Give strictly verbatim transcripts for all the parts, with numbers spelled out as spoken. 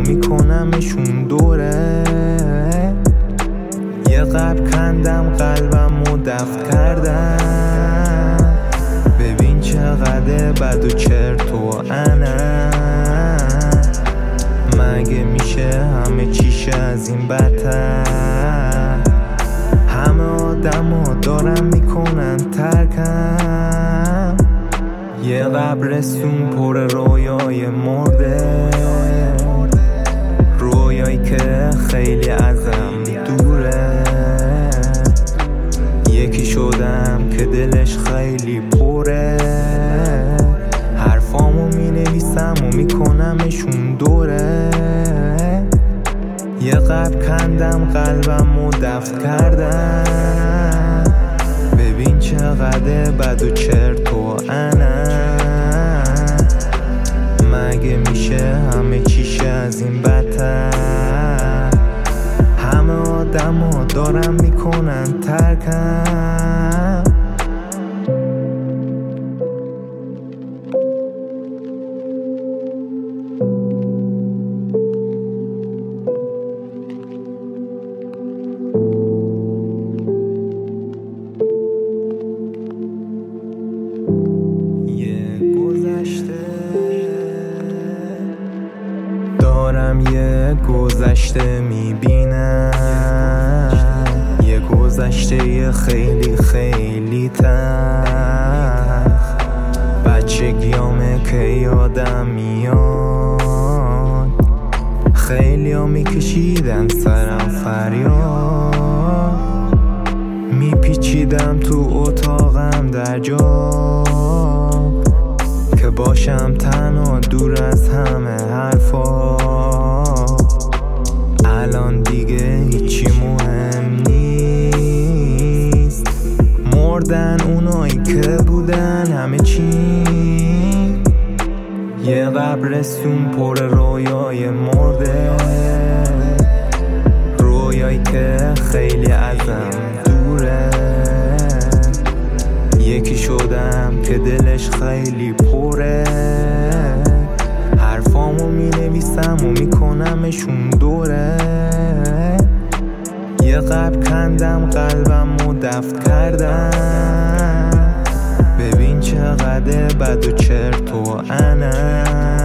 میکنمشون دوره. یه قبل کندم قلبم و دفع کردم. ببین چقدر بد و چرت و انا. مگه میشه همه چیش از این بدتر؟ همه آدم ها دارن میکنن ترکم. یه قبرستون پر رویای مرده، رویایی که خیلی ازم دوره. یکی شدم که دلش خیلی پره. حرفامو مینویسم و میکنمشون دوره. یه قبل کندم قلبم و دفع کردم. ببین چقدر بد و چرت و انا. مگه میشه همه چیش از این بدتر؟ همه آدم ها دارن میکنن ترکم. دارم یه گذشته میبینم، یه گذشته خیلی خیلی تلخ. بچگیامه که یادم میاد، خیلی ها میکشیدن سرم فریاد. میپیچیدم تو اتاقم در جا که باشم تنها دور از همه حرفا. الان دیگه هیچی مهم نیست، مردن اونایی که بودن همه چی. یه قبرستون پر رویای مرده، رویایی که خیلی ازم دوره. یکی شدم که دلش خیلی پره. حرفامو مینویسم و میکنمشون دوره. یه قبل کندم قلبم و دفع کردم. ببین چقدر بد و چرت و انا.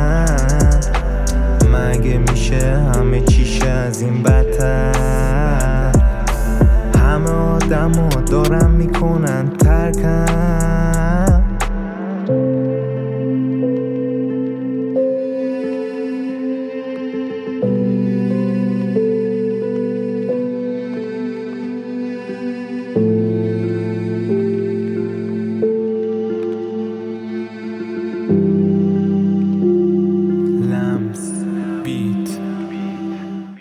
مگه میشه همه چیش از این بدتر؟ همه آدم ها دارن میکنن ترکم.